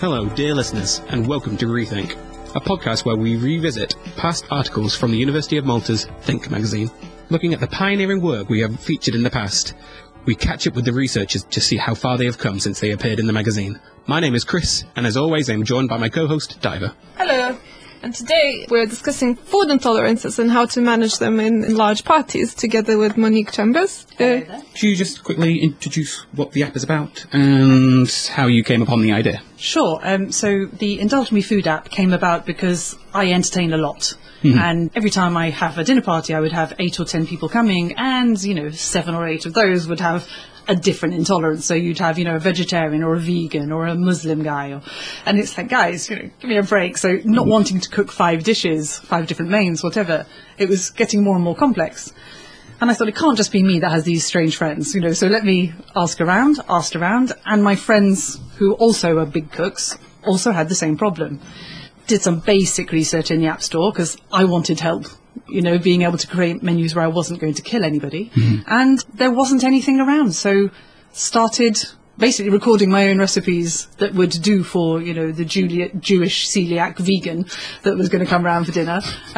Hello, dear listeners, and welcome to Rethink, a podcast where we revisit past articles from the University of Malta's Think magazine. Looking at the pioneering work we have featured in the past, we catch up with the researchers to see how far they have come since they appeared in the magazine. My name is Chris, and as always, I'm joined by my co-host, Diva. Hello. And today we're discussing food intolerances and how to manage them in large parties, together with Monique Chambers. Could you just quickly introduce what the app is about and how you came upon the idea? Sure. So the Indulge Me Food app came about because I entertain a lot. Mm-hmm. And every time I have a dinner party, I would have 8 or 10 people coming, and, 7 or 8 of those would have a different intolerance. So you'd have, a vegetarian or a vegan or a Muslim guy. And it's like, guys, give me a break. So not wanting to cook 5 dishes, 5 different mains, whatever, it was getting more and more complex. And I thought, it can't just be me that has these strange friends, so let me asked around. And my friends, who also are big cooks, also had the same problem. Did some basic research in the App Store because I wanted help, being able to create menus where I wasn't going to kill anybody. Mm-hmm. And there wasn't anything around. So started basically recording my own recipes that would do for, the Jewish celiac vegan that was going to come round for dinner.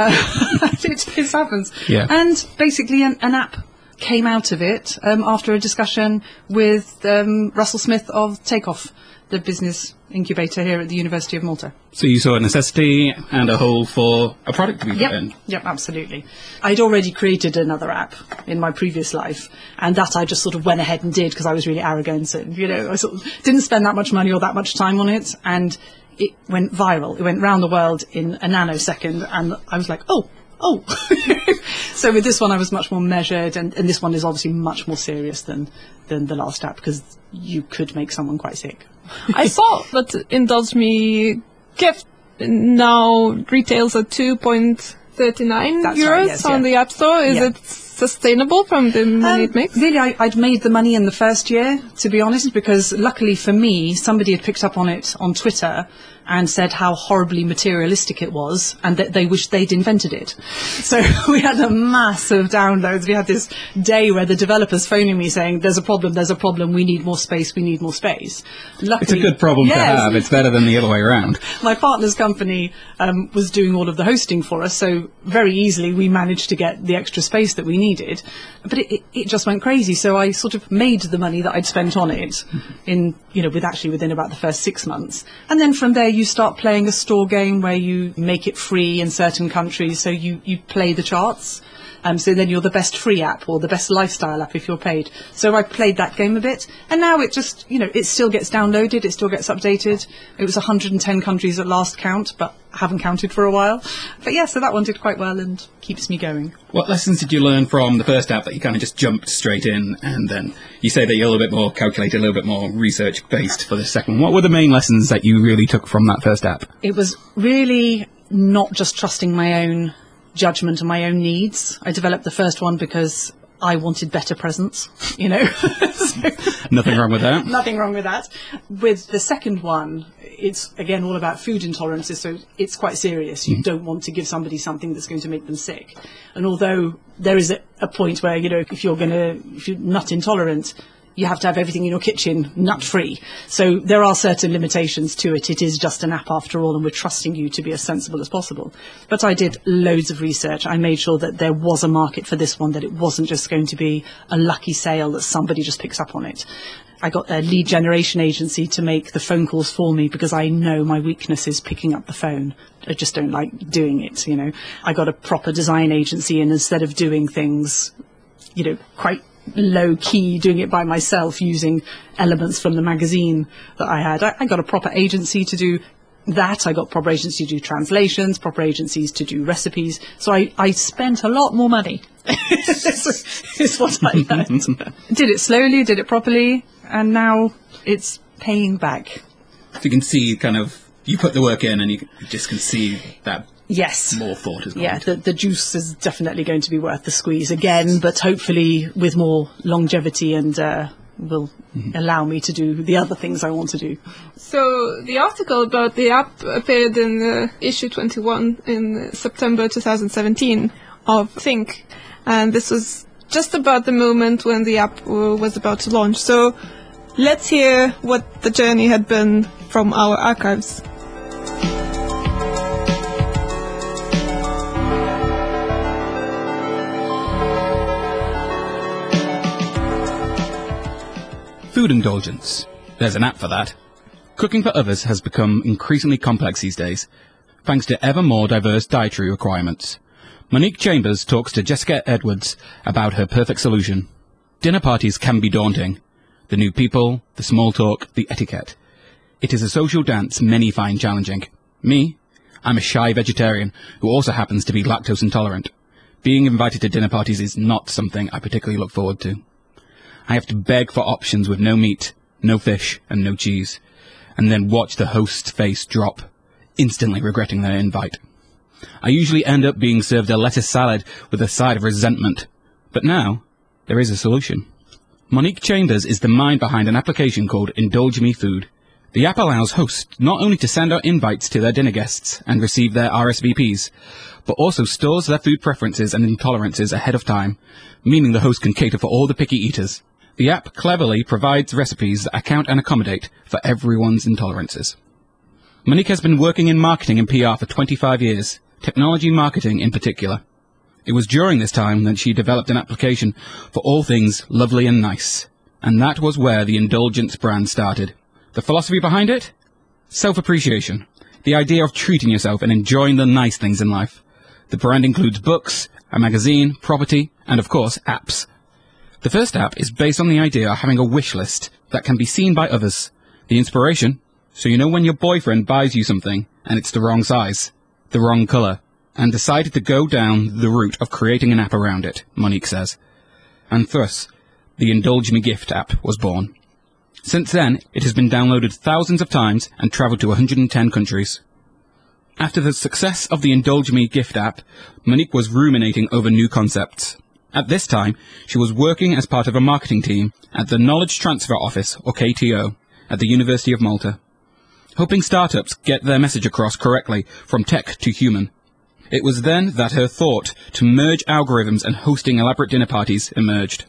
It just happens. Yeah. And basically an app came out of it after a discussion with Russell Smith of Takeoff, the business incubator here at the University of Malta. So you saw a necessity and a hole for a product to be put in? Yep, absolutely. I'd already created another app in my previous life, and that I just sort of went ahead and did because I was really arrogant and, I sort of didn't spend that much money or that much time on it, and it went viral. It went round the world in a nanosecond, and I was like, oh. So with this one I was much more measured, and this one is obviously much more serious than the last app because you could make someone quite sick. I saw that Indulge Me gift now retails at 2.39 euros right, yes, on the App Store. Is it sustainable from the money it makes? Really, I'd made the money in the first year, to be honest, because luckily for me, somebody had picked up on it on Twitter and said how horribly materialistic it was and that they wished they'd invented it. So we had a massive downloads. We had this day where the developers phoning me saying, there's a problem, we need more space. Luckily, it's a good problem to have. It's better than the other way around. My partner's company was doing all of the hosting for us, so very easily we managed to get the extra space that we needed. But it just went crazy, so I sort of made the money that I'd spent on it within about the first 6 months. And then from there you start playing a store game where you make it free in certain countries, so you play the charts. So then you're the best free app or the best lifestyle app if you're paid. So I played that game a bit, and now it just, it still gets downloaded, it still gets updated. It was 110 countries at last count, but I haven't counted for a while. But yeah, so that one did quite well and keeps me going. What lessons did you learn from the first app that you kind of just jumped straight in, and then you say that you're a little bit more calculated, a little bit more research-based for the second? What were the main lessons that you really took from that first app? It was really not just trusting my own judgment and my own needs. I developed the first one because I wanted better presents, Nothing wrong with that. Nothing wrong with that. With the second one, it's again all about food intolerances, so it's quite serious. You don't want to give somebody something that's going to make them sick. And although there is a point where, if you're nut intolerant, you have to have everything in your kitchen nut-free. So there are certain limitations to it. It is just an app after all, and we're trusting you to be as sensible as possible. But I did loads of research. I made sure that there was a market for this one, that it wasn't just going to be a lucky sale that somebody just picks up on it. I got a lead generation agency to make the phone calls for me because I know my weakness is picking up the phone. I just don't like doing it, I got a proper design agency, and instead of doing things, quite low key, doing it by myself using elements from the magazine that I had, I got a proper agency to do that. I got proper agency to do translations, proper agencies to do recipes. So I spent a lot more money. is what I learned. Did it slowly, did it properly, and now it's paying back. So you can see you put the work in and you just can see that. Yes. More thought is gone. Yeah, the juice is definitely going to be worth the squeeze again, but hopefully with more longevity and will allow me to do the other things I want to do. So the article about the app appeared in issue 21 in September 2017 of Think, and this was just about the moment when the app was about to launch. So let's hear what the journey had been from our archives. Food indulgence. There's an app for that. Cooking for others has become increasingly complex these days, thanks to ever more diverse dietary requirements. Monique Chambers talks to Jessica Edwards about her perfect solution. Dinner parties can be daunting. The new people, the small talk, the etiquette. It is a social dance many find challenging. Me? I'm a shy vegetarian who also happens to be lactose intolerant. Being invited to dinner parties is not something I particularly look forward to. I have to beg for options with no meat, no fish, and no cheese, and then watch the host's face drop, instantly regretting their invite. I usually end up being served a lettuce salad with a side of resentment, but now there is a solution. Monique Chambers is the mind behind an application called Indulge Me Food. The app allows hosts not only to send out invites to their dinner guests and receive their RSVPs, but also stores their food preferences and intolerances ahead of time, meaning the host can cater for all the picky eaters. The app cleverly provides recipes that account and accommodate for everyone's intolerances. Monique has been working in marketing and PR for 25 years, technology marketing in particular. It was during this time that she developed an application for all things lovely and nice, and that was where the Indulgence brand started. The philosophy behind it? Self-appreciation. The idea of treating yourself and enjoying the nice things in life. The brand includes books, a magazine, property, and of course, apps. The first app is based on the idea of having a wish list that can be seen by others. The inspiration, so you know when your boyfriend buys you something and it's the wrong size, the wrong colour, and decided to go down the route of creating an app around it, Monique says. And thus, the Indulge Me Gift app was born. Since then, it has been downloaded thousands of times and travelled to 110 countries. After the success of the Indulge Me Gift app, Monique was ruminating over new concepts. At this time, she was working as part of a marketing team at the Knowledge Transfer Office, or KTO, at the University of Malta, hoping startups get their message across correctly from tech to human. It was then that her thought to merge algorithms and hosting elaborate dinner parties emerged.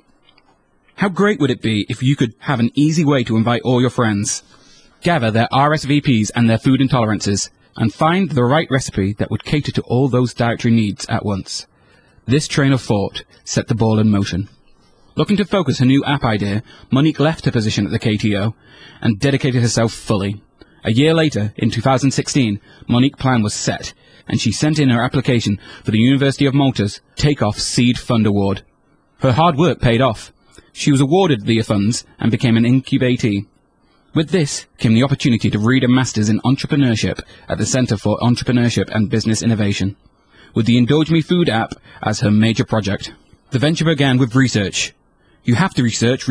How great would it be if you could have an easy way to invite all your friends, gather their RSVPs and their food intolerances, and find the right recipe that would cater to all those dietary needs at once? This train of thought set the ball in motion. Looking to focus her new app idea, Monique left her position at the KTO and dedicated herself fully. A year later, in 2016, Monique's plan was set, and she sent in her application for the University of Malta's Takeoff Seed Fund Award. Her hard work paid off. She was awarded the funds and became an incubatee. With this came the opportunity to read a Master's in Entrepreneurship at the Centre for Entrepreneurship and Business Innovation, with the Indulge Me Food app as her major project. The venture began with research. You have to research.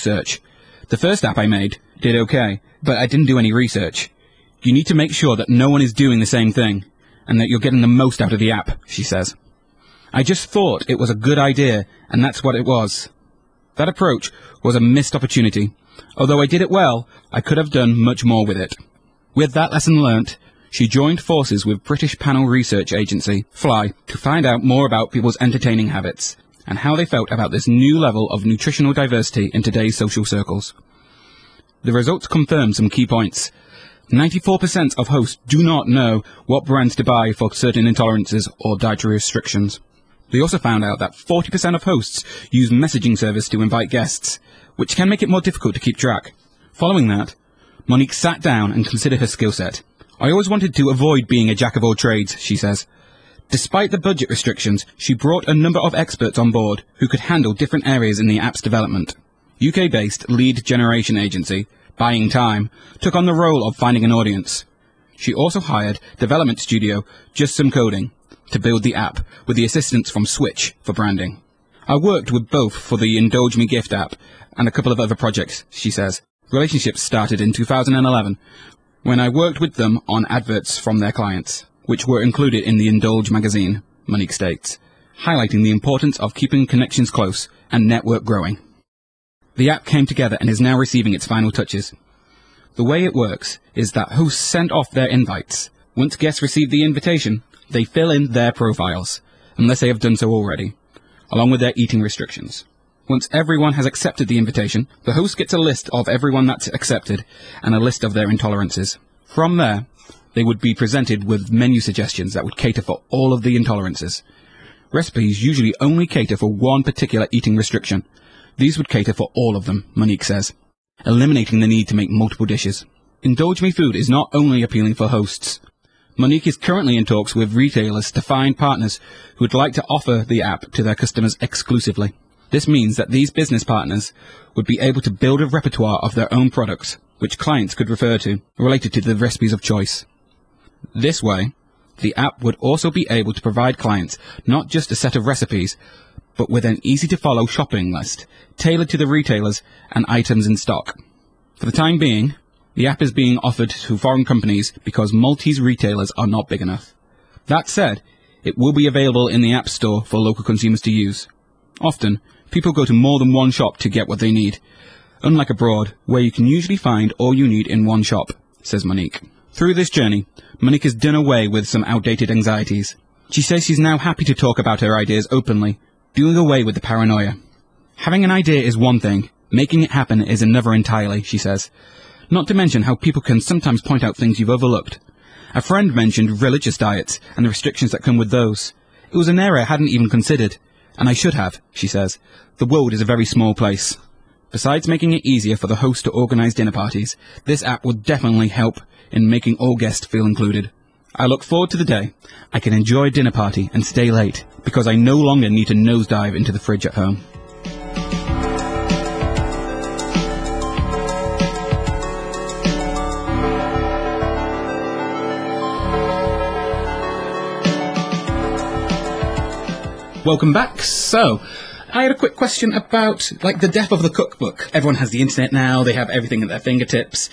The first app I made did okay, but I didn't do any research. You need to make sure that no one is doing the same thing, and that you're getting the most out of the app, she says. I just thought it was a good idea, and that's what it was. That approach was a missed opportunity. Although I did it well, I could have done much more with it. With that lesson learnt, she joined forces with British panel research agency, Fly, to find out more about people's entertaining habits and how they felt about this new level of nutritional diversity in today's social circles. The results confirmed some key points. 94% of hosts do not know what brands to buy for certain intolerances or dietary restrictions. They also found out that 40% of hosts use messaging service to invite guests, which can make it more difficult to keep track. Following that, Monique sat down and considered her skill set. I always wanted to avoid being a jack of all trades, she says. Despite the budget restrictions, she brought a number of experts on board who could handle different areas in the app's development. UK-based lead generation agency, Buying Time, took on the role of finding an audience. She also hired development studio Just Some Coding to build the app, with the assistance from Switch for branding. I worked with both for the Indulge Me Gift app and a couple of other projects, she says. Relationships started in 2011, when I worked with them on adverts from their clients, which were included in the Indulge magazine, Monique states, highlighting the importance of keeping connections close and network growing. The app came together and is now receiving its final touches. The way it works is that hosts send off their invites. Once guests receive the invitation, they fill in their profiles, unless they have done so already, along with their eating restrictions. Once everyone has accepted the invitation, the host gets a list of everyone that's accepted and a list of their intolerances. From there, they would be presented with menu suggestions that would cater for all of the intolerances. Recipes usually only cater for one particular eating restriction. These would cater for all of them, Monique says, eliminating the need to make multiple dishes. Indulge Me Food is not only appealing for hosts. Monique is currently in talks with retailers to find partners who would like to offer the app to their customers exclusively. This means that these business partners would be able to build a repertoire of their own products, which clients could refer to, related to the recipes of choice. This way, the app would also be able to provide clients not just a set of recipes, but with an easy-to-follow shopping list, tailored to the retailers and items in stock. For the time being, the app is being offered to foreign companies because Maltese retailers are not big enough. That said, it will be available in the App Store for local consumers to use. Often, people go to more than one shop to get what they need, unlike abroad, where you can usually find all you need in one shop, says Monique. Through this journey, Monique has done away with some outdated anxieties. She says she's now happy to talk about her ideas openly, doing away with the paranoia. Having an idea is one thing, making it happen is another entirely, she says. Not to mention how people can sometimes point out things you've overlooked. A friend mentioned religious diets and the restrictions that come with those. It was an area I hadn't even considered, and I should have, she says. The world is a very small place. Besides making it easier for the host to organise dinner parties, this app will definitely help in making all guests feel included. I look forward to the day I can enjoy a dinner party and stay late, because I no longer need to nosedive into the fridge at home. Welcome back. So, I had a quick question about, like, the death of the cookbook. Everyone has the internet now, they have everything at their fingertips.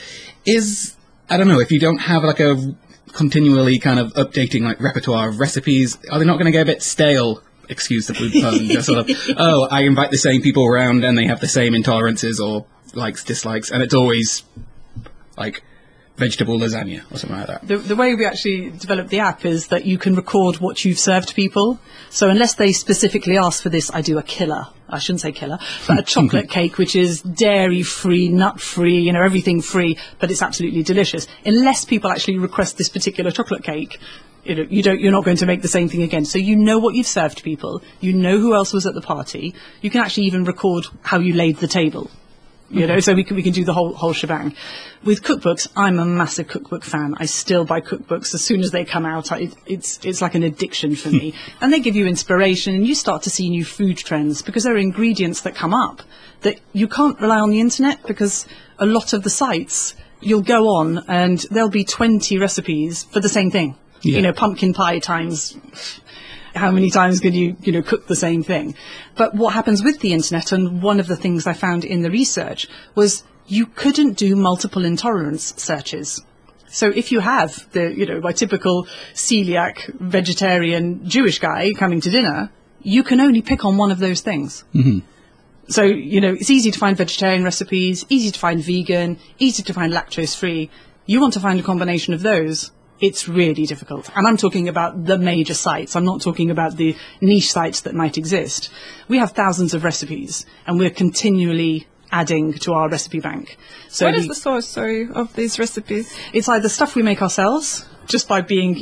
I don't know, if you don't have, like, a continually kind of updating, like, repertoire of recipes, are they not going to get a bit stale? Excuse the food pun. Just sort of, I invite the same people around and they have the same intolerances or likes, dislikes, and it's always, like, vegetable lasagna or something like that. The way we actually developed the app is that you can record what you've served people. So unless they specifically ask for this, I do a killer. I shouldn't say killer, but a chocolate cake, which is dairy-free, nut-free, everything free, but it's absolutely delicious. Unless people actually request this particular chocolate cake, you're not going to make the same thing again. So you know what you've served people. You know who else was at the party. You can actually even record how you laid the table. So we can do the whole shebang. With cookbooks, I'm a massive cookbook fan. I still buy cookbooks as soon as they come out. It's like an addiction for me. And they give you inspiration, and you start to see new food trends, because there are ingredients that come up that you can't rely on the internet, because a lot of the sites, you'll go on and there'll be 20 recipes for the same thing. Yeah. Pumpkin pie times... How many times can you cook the same thing? But what happens with the internet, and one of the things I found in the research, was you couldn't do multiple intolerance searches. So if you have my typical celiac, vegetarian, Jewish guy coming to dinner, you can only pick on one of those things. Mm-hmm. So, it's easy to find vegetarian recipes, easy to find vegan, easy to find lactose-free. You want to find a combination of those. It's really difficult. And I'm talking about the major sites. I'm not talking about the niche sites that might exist. We have thousands of recipes, and we're continually adding to our recipe bank. So what is the source, of these recipes? It's either stuff we make ourselves, just by being,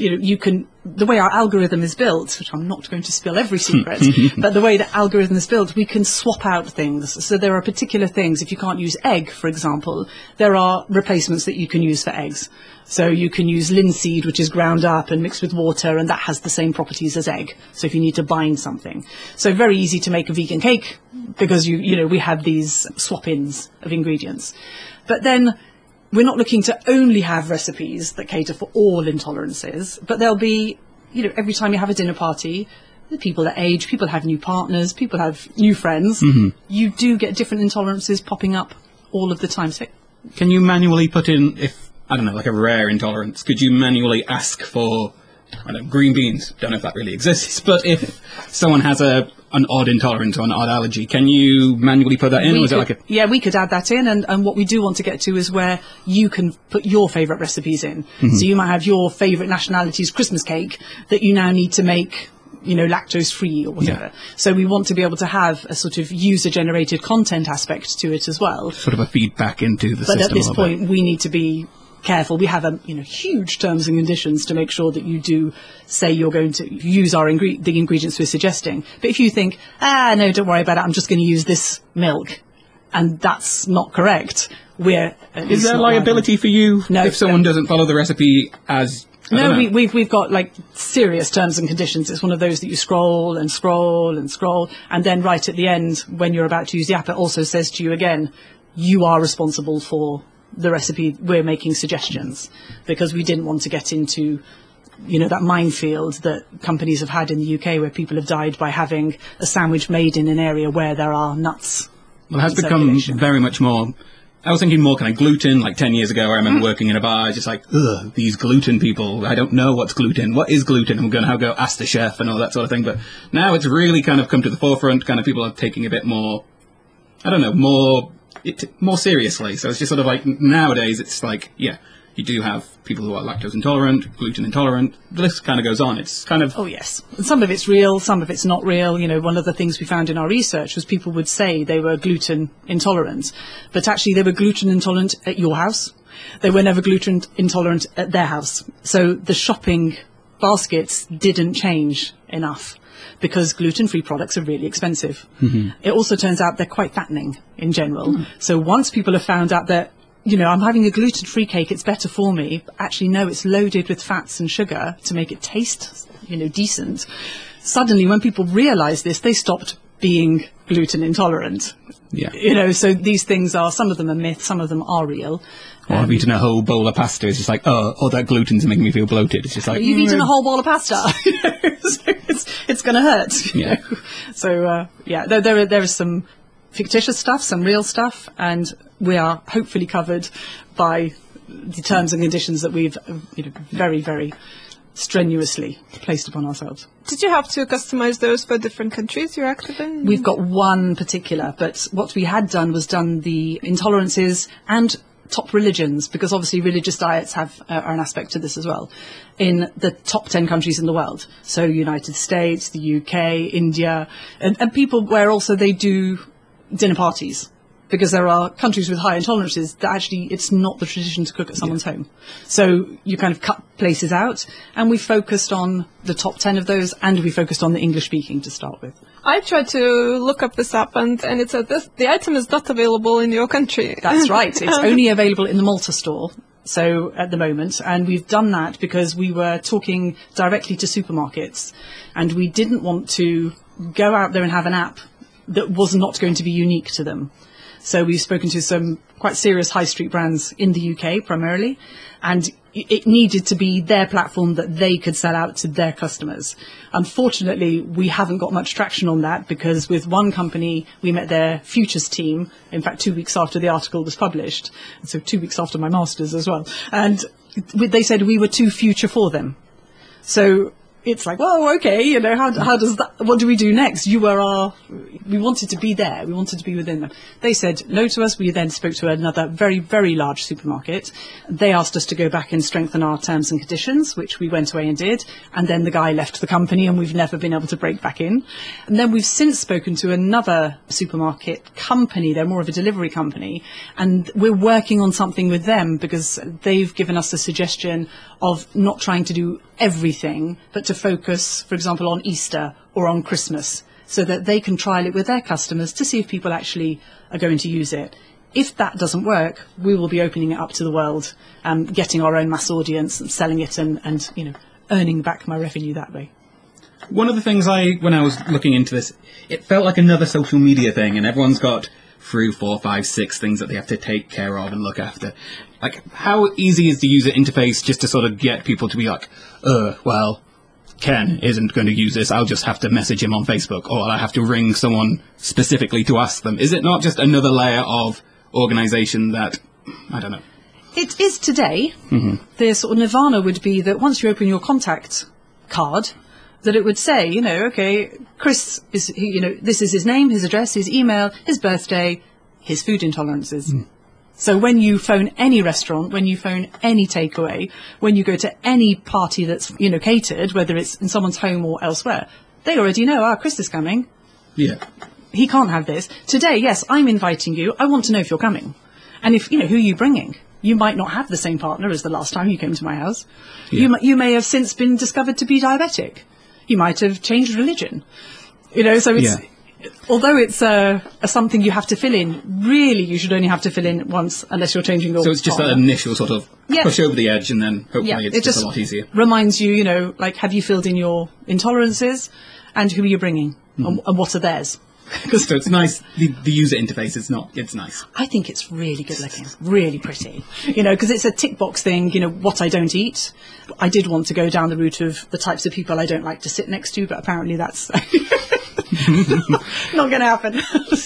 the way our algorithm is built, which I'm not going to spill every secret, but the way the algorithm is built, we can swap out things. So there are particular things. If you can't use egg, for example, there are replacements that you can use for eggs. So you can use linseed, which is ground up and mixed with water, and that has the same properties as egg. So if you need to bind something. So very easy to make a vegan cake, because we have these swap-ins of ingredients. But then we're not looking to only have recipes that cater for all intolerances, but there'll be, every time you have a dinner party, the people that age, people have new partners, people have new friends. Mm-hmm. You do get different intolerances popping up all of the time. So can you manually put in, like a rare intolerance, could you manually ask for, green beans? Don't know if that really exists, but if someone has an odd intolerance or an odd allergy, can you manually put that in? Yeah, we could add that in, and what we do want to get to is where you can put your favourite recipes in. Mm-hmm. So you might have your favourite nationality's Christmas cake that you now need to make, lactose-free or whatever. Yeah. So we want to be able to have a sort of user-generated content aspect to it as well. Sort of a feedback into the system. But at this point, we need to be careful. We have huge terms and conditions to make sure that you do say you're going to use the ingredients we're suggesting. But if you think, no, don't worry about it, I'm just going to use this milk, and that's not correct, is there liability for you if someone doesn't follow the recipe as? No, we've got like serious terms and conditions. It's one of those that you scroll and scroll and scroll, and then right at the end, when you're about to use the app, it also says to you again, you are responsible for the recipe. We're making suggestions, because we didn't want to get into that minefield that companies have had in the UK, where people have died by having a sandwich made in an area where there are nuts. Well, it has become very much more. I was thinking more kind of gluten, like 10 years ago. I remember working in a bar, just like, ugh, these gluten people. I don't know what's gluten. What is gluten? I'm going to go ask the chef and all that sort of thing. But now it's really kind of come to the forefront. Kind of people are taking a bit more, I don't know, more seriously. So it's just sort of like nowadays it's like, yeah, you do have people who are lactose intolerant, gluten intolerant. The list kind of goes on. It's kind of... Oh, yes. And some of it's real, some of it's not real. One of the things we found in our research was people would say they were gluten intolerant, but actually they were gluten intolerant at your house. They were never gluten intolerant at their house. So the shopping baskets didn't change enough, because gluten-free products are really expensive. Mm-hmm. It also turns out they're quite fattening in general. Mm. So once people have found out that I'm having a gluten-free cake, it's better for me. But actually, no, it's loaded with fats and sugar to make it taste, decent. Suddenly, when people realised this, they stopped being gluten intolerant. Yeah. So these things some of them are myths, some of them are real. Or I've eaten a whole bowl of pasta. It's just like, oh, that gluten's making me feel bloated. It's just like... You've eaten a whole bowl of pasta. So it's going to hurt. Yeah. So, there is some fictitious stuff, some real stuff, and we are hopefully covered by the terms and conditions that we've very, very strenuously placed upon ourselves. Did you have to customize those for different countries you're active in? We've got one particular, but what we had done was done the intolerances and top religions, because obviously religious diets are an aspect to this as well, in the top 10 countries in the world. So United States, the UK, India, and people where also they do dinner parties, because there are countries with high intolerances that actually it's not the tradition to cook at someone's home. So you kind of cut places out, and we focused on the top 10 of those, and we focused on the English speaking to start with. I tried to look up this app, and it said the item is not available in your country. That's right. It's only available in the Malta store. So at the moment, and we've done that because we were talking directly to supermarkets, and we didn't want to go out there and have an app that was not going to be unique to them. So we've spoken to some quite serious high street brands in the UK primarily, and it needed to be their platform that they could sell out to their customers. Unfortunately, we haven't got much traction on that, because with one company, we met their futures team, in fact, 2 weeks after the article was published, so 2 weeks after my master's as well, and they said we were too future for them. So it's like, well, okay, how does that, what do we do next? We wanted to be there. We wanted to be within them. They said no to us. We then spoke to another very, very large supermarket. They asked us to go back and strengthen our terms and conditions, which we went away and did. And then the guy left the company, and we've never been able to break back in. And then we've since spoken to another supermarket company. They're more of a delivery company. And we're working on something with them, because they've given us a suggestion of not trying to do everything, but to focus, for example, on Easter or on Christmas, so that they can trial it with their customers to see if people actually are going to use it. If that doesn't work, we will be opening it up to the world, getting our own mass audience and selling it, and earning back my revenue that way. One of the things when I was looking into this, it felt like another social media thing, and everyone's got 3, 4, 5, 6 things that they have to take care of and look after. Like, how easy is the user interface just to sort of get people to be like, well, Ken isn't going to use this, I'll just have to message him on Facebook, or I have to ring someone specifically to ask them. Is it not just another layer of organisation that, I don't know? It is today. Mm-hmm. The sort of nirvana would be that once you open your contact card, that it would say, okay, Chris is, this is his name, his address, his email, his birthday, his food intolerances. Mm. So when you phone any restaurant, when you phone any takeaway, when you go to any party that's, catered, whether it's in someone's home or elsewhere, they already know, Chris is coming. Yeah. He can't have this. Today, yes, I'm inviting you. I want to know if you're coming. And if, who are you bringing? You might not have the same partner as the last time you came to my house. Yeah. You may have since been discovered to be diabetic. You might have changed religion. So it's, although it's something you have to fill in, really you should only have to fill in once unless you're changing your So it's just that partner. initial sort of push over the edge, and then hopefully it's it just a lot easier. reminds you, like, have you filled in your intolerances and who are you bringing and what are theirs? So it's nice. The user interface is not. It's nice. I think it's really good looking, really pretty, because it's a tick box thing, what I don't eat. I did want to go down the route of the types of people I don't like to sit next to, but apparently that's not going to happen.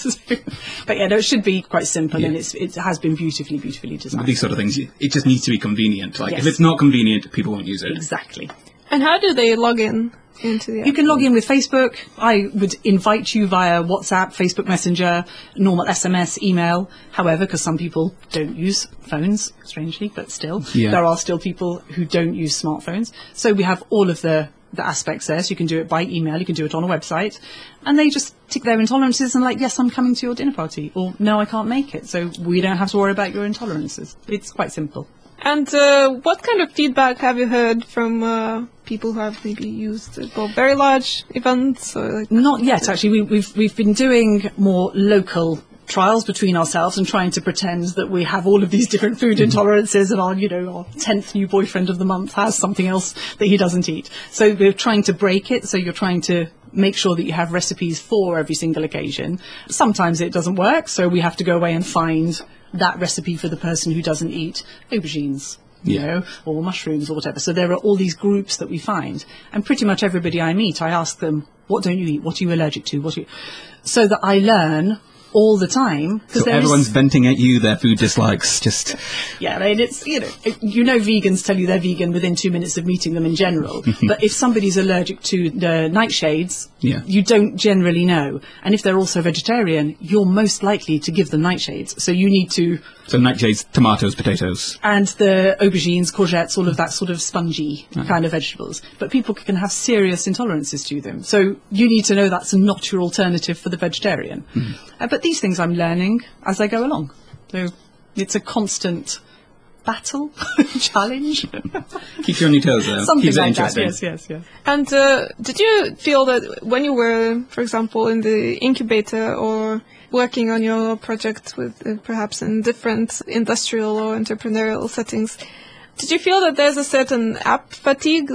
But yeah, no, it should be quite simple, and it has been beautifully designed. With these sort of things, it just needs to be convenient. Like, Yes. if it's not convenient, people won't use it. Exactly. And how do they log in into the app? You can log in with Facebook. I would invite you via WhatsApp, Facebook Messenger, normal SMS, email. However, because some people don't use phones, strangely, but still, there are still people who don't use smartphones. So we have all of the aspects there. So you can do it by email, you can do it on a website, and they just tick their intolerances and like, yes, I'm coming to your dinner party, or no, I can't make it. So we don't have to worry about your intolerances. It's quite simple. And what kind of feedback have you heard from people who have maybe used it for very large events? Or like Not yet, actually. We've been doing more local trials between ourselves and trying to pretend that we have all of these different food intolerances, and our 10th new boyfriend of the month has something else that he doesn't eat. So we're trying to break it. So you're trying to make sure that you have recipes for every single occasion. Sometimes it doesn't work, so we have to go away and find that recipe for the person who doesn't eat aubergines, or mushrooms or whatever. So there are all these groups that we find, and pretty much everybody I meet, I ask them, what don't you eat? What are you allergic to? So that I learn all the time. So everyone's venting at you their food dislikes. Just I mean, it's vegans tell you they're vegan within 2 minutes of meeting them in general. But if somebody's allergic to the nightshades, you don't generally know. And if they're also vegetarian, you're most likely to give them nightshades. So you need to. So nightshades, tomatoes, potatoes. And the aubergines, courgettes, all of that sort of spongy kind of vegetables. But people can have serious intolerances to them. So you need to know that's not your alternative for the vegetarian. But these things I'm learning as I go along. So it's a constant battle, challenge. Keeps you on your toes, though. Something Keeps it like interesting. that, yes. And did you feel that when you were, for example, in the incubator or working on your project with perhaps in different industrial or entrepreneurial settings, did you feel that there's a certain app fatigue,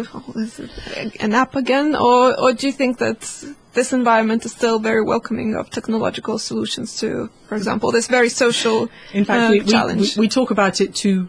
that an app again, or do you think that this environment is still very welcoming of technological solutions to, for example, this very social In fact, challenge? we talk about it to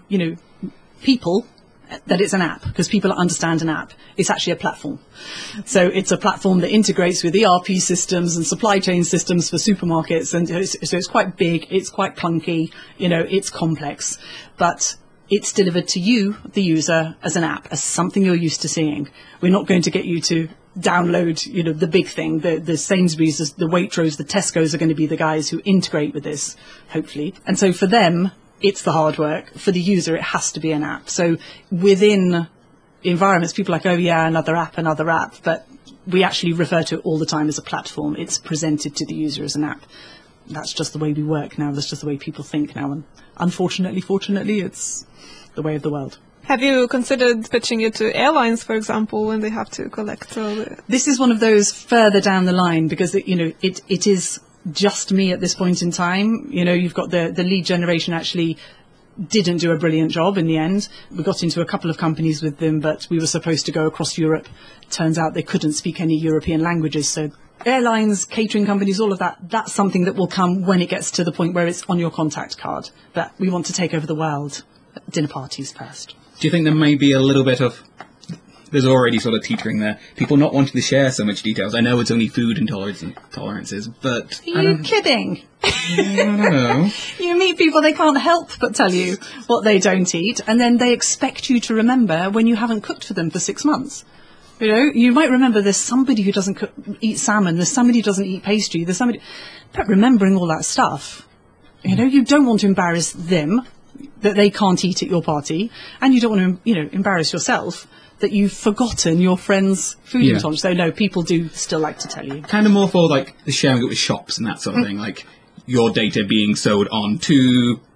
people, that it's an app, because people understand an app. It's actually a platform. So it's a platform that integrates with ERP systems and supply chain systems for supermarkets, and so it's quite big, it's quite clunky, it's complex, but it's delivered to you, the user, as an app, as something you're used to seeing. We're not going to get you to download, the big thing. The Sainsbury's, the Waitrose, the Tesco's are going to be the guys who integrate with this, hopefully. And so for them, it's the hard work. For the user, it has to be an app. So within environments, people are like, oh yeah, another app. But we actually refer to it all the time as a platform. It's presented to the user as an app. That's just the way we work now. That's just the way people think now. And unfortunately, fortunately, it's the way of the world. Have you considered pitching it to airlines, for example, when they have to collect all the... This is one of those further down the line, because it is just me at this point in time. You've got the lead generation actually didn't do a brilliant job in the end. We got into a couple of companies with them, but we were supposed to go across Europe. Turns out they couldn't speak any European languages, so airlines, catering companies, all of that, that's something that will come when it gets to the point where it's on your contact card. But we want to take over the world. Dinner parties first. Do you think there may be a little bit of... There's already sort of teetering there. People not wanting to share so much details. I know it's only food intolerances, but... Are you kidding? I don't know. You meet people, they can't help but tell you what they don't eat, and then they expect you to remember when you haven't cooked for them for 6 months. You might remember there's somebody who doesn't eat salmon, there's somebody who doesn't eat pastry, there's somebody... But remembering all that stuff, you don't want to embarrass them that they can't eat at your party, and you don't want to, embarrass yourself that you've forgotten your friend's food intolerance. So no, people do still like to tell you. Kind of more for like the sharing it with shops and that sort of thing, like your data being sold on to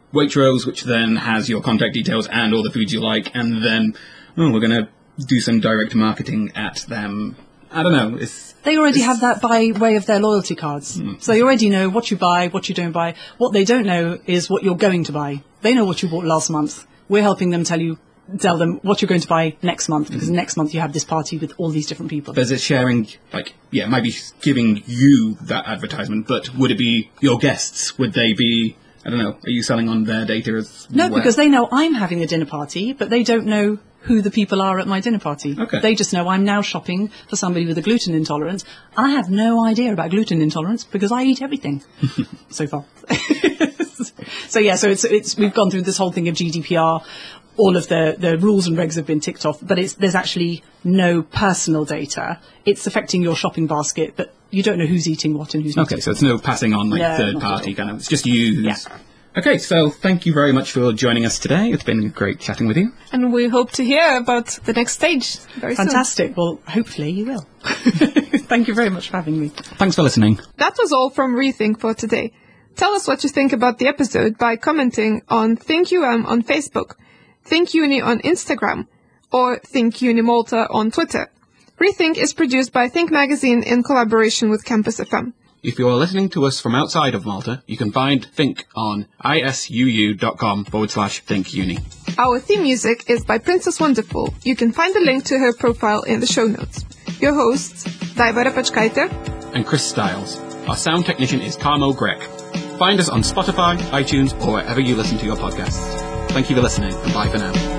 Waitrose, which then has your contact details and all the foods you like, and then we're going to do some direct marketing at them. I don't know. They already have that by way of their loyalty cards. So they already know what you buy, what you don't buy. What they don't know is what you're going to buy. They know what you bought last month. We're helping them tell them what you're going to buy next month, because next month you have this party with all these different people. But is it sharing, it might be giving you that advertisement, but would it be your guests? Would they be, I don't know, are you selling on their data as No, well? because they know I'm having a dinner party, but they don't know who the people are at my dinner party. Okay. They just know I'm now shopping for somebody with a gluten intolerance. I have no idea about gluten intolerance because I eat everything so far. So we've gone through this whole thing of GDPR. All of the rules and regs have been ticked off, but there's actually no personal data. It's affecting your shopping basket, but you don't know who's eating what and who's not. Okay, so it's no passing on third party kind of. It's just you. Yeah. Okay, so thank you very much for joining us today. It's been great chatting with you. And we hope to hear about the next stage very soon. Fantastic. Well, hopefully you will. Thank you very much for having me. Thanks for listening. That was all from Rethink for today. Tell us what you think about the episode by commenting on ThinkUM on Facebook, ThinkUni on Instagram, or ThinkUni Malta on Twitter. Rethink is produced by Think Magazine in collaboration with Campus FM. If you're listening to us from outside of Malta, you can find Think on isuu.com/ThinkUni. Our theme music is by Princess Wonderful. You can find a link to her profile in the show notes. Your hosts, Daiva Repečkaitė and Chris Stiles. Our sound technician is Carmo Grek. Find us on Spotify, iTunes, or wherever you listen to your podcasts. Thank you for listening, and bye for now.